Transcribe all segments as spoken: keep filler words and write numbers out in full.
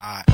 Alright.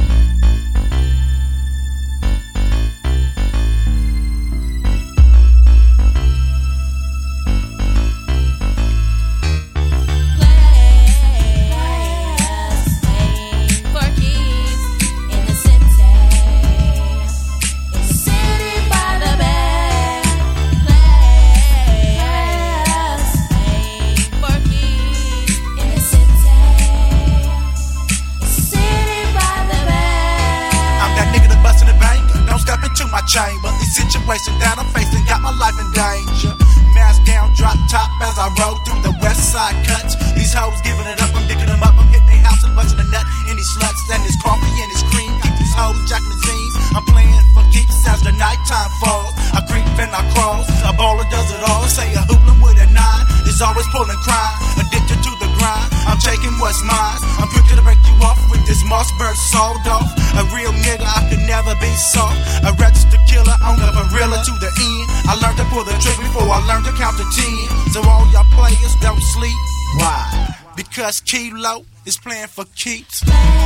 My chamber, the situation that I'm facing got my life in danger. Mask down, drop top as I roll through the west side cuts. These hoes giving it up, I'm picking them up. I'm hitting their house and busting a nut in these sluts and this coffee and this cream. Keep these hoes jacking the jeans. I'm playing for keeps as the nighttime falls. I creep and I crawl. A baller does it all. Say a hoopin' with a nine is always pulling crime. Addicted to the grind, I'm taking what's mine. I'm quick to break you off with this Mossberg sawed off. A real nigga, I could never be soft. A registered killer on the gorilla to the end. I learned to pull the trigger before I learned to count to ten. So all y'all players don't sleep. Why? Because Kilo is playing for keeps.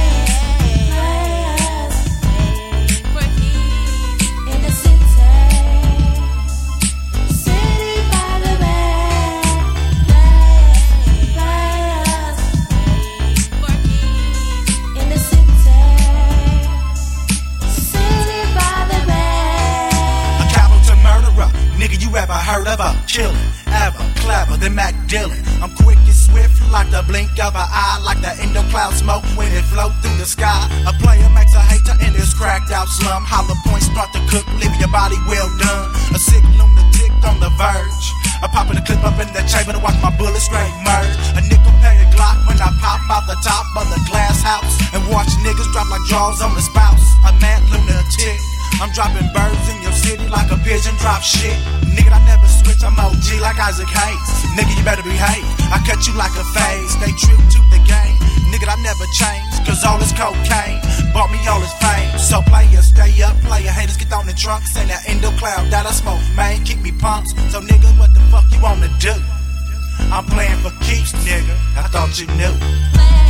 Ever heard of a killer, ever clever than Mac Dillon. I'm quick and swift like the blink of an eye, like the endo cloud smoke when it float through the sky. A player makes a hater in this cracked out slum. Hollow points start to cook, leaving your body well done. A sick lunatic on the verge. I pop in the clip up in the chamber to watch my bullet straight merge. A nickel painted Glock when I pop out the top of the glass house and watch niggas drop like jaws on the spouse. A mad lunatic. I'm dropping birds in your city like a pigeon drop shit. Nigga, I never switch, I'm O G like Isaac Hayes. Nigga, you better behave, I cut you like a phase. Stay true to the game, nigga, I never change. Cause all this cocaine bought me all this fame. So player, stay up, player, haters get on the trunks. And that endo cloud that I smoke, man, keep me pumped. So nigga, what the fuck you wanna do? I'm playing for keeps, nigga, I thought you knew.